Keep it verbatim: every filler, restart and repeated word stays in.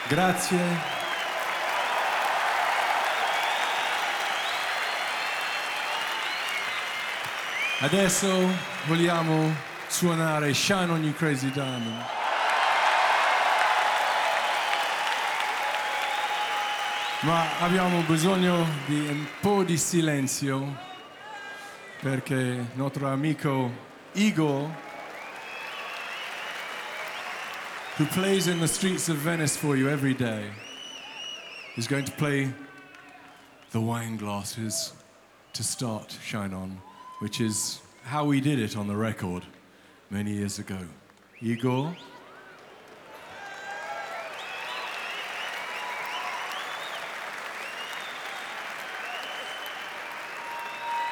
Grazie. Adesso vogliamo suonare Shine on You Crazy Diamond. Ma abbiamo bisogno di un po' di silenzio perché il nostro amico Igor, who plays in the streets of Venice for you every day, is going to play the wine glasses to start Shine On, which is how we did it on the record many years ago. Igor?